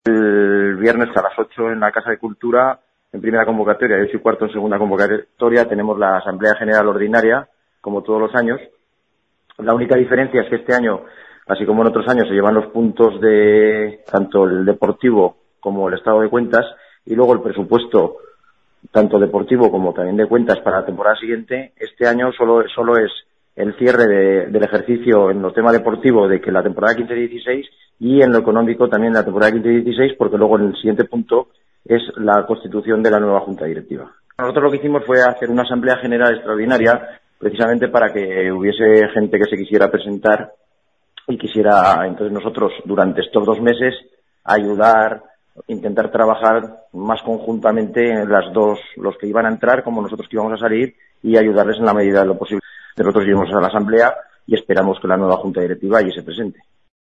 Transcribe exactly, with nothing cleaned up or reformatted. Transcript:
El viernes a las ocho en la Casa de Cultura, en primera convocatoria, y ocho y cuarto en segunda convocatoria, tenemos la Asamblea General Ordinaria, como todos los años. La única diferencia es que este año, así como en otros años, se llevan los puntos de tanto el deportivo como el estado de cuentas, y luego el presupuesto, tanto deportivo como también de cuentas para la temporada siguiente. Este año solo, solo es el cierre de, del ejercicio en los temas deportivos de que la temporada quince dieciséis y en lo económico también la temporada quince dieciséis, porque luego en el siguiente punto es la constitución de la nueva Junta Directiva. Nosotros lo que hicimos fue hacer una asamblea general extraordinaria precisamente para que hubiese gente que se quisiera presentar y quisiera, entonces nosotros durante estos dos meses ayudar, intentar trabajar más conjuntamente en las dos, los que iban a entrar como nosotros que íbamos a salir, y ayudarles en la medida de lo posible. Nosotros iremos a la asamblea y esperamos que la nueva Junta Directiva allí se presente.